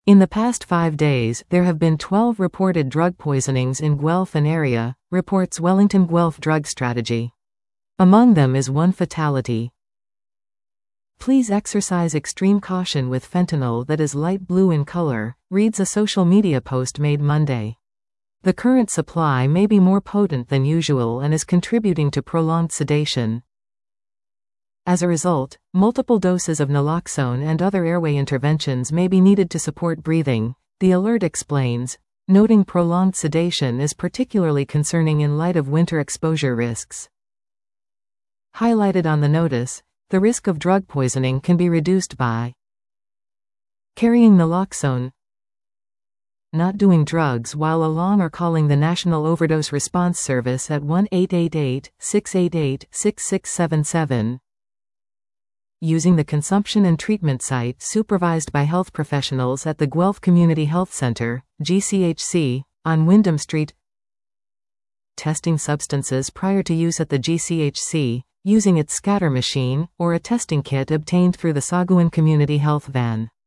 In the past 5 days, there have been 12 reported drug poisonings in Guelph and area, reports Wellington Guelph Drug Strategy. Among them is 1 fatality. Please exercise extreme caution with fentanyl that is light blue in color, reads a social media post made Monday. The current supply may be more potent than usual and is contributing to prolonged sedation. As a result, multiple doses of naloxone and other airway interventions may be needed to support breathing, the alert explains, noting prolonged sedation is particularly concerning in light of winter exposure risks. Highlighted on the notice, the risk of drug poisoning can be reduced by carrying naloxone, not doing drugs while along or calling the National Overdose Response Service at 1-888-688-6677, using the consumption and treatment site supervised by health professionals at the Guelph Community Health Center, GCHC, on Wyndham Street, testing substances prior to use at the GCHC, using its scatter machine, or a testing kit obtained through the Saguin Community Health Van.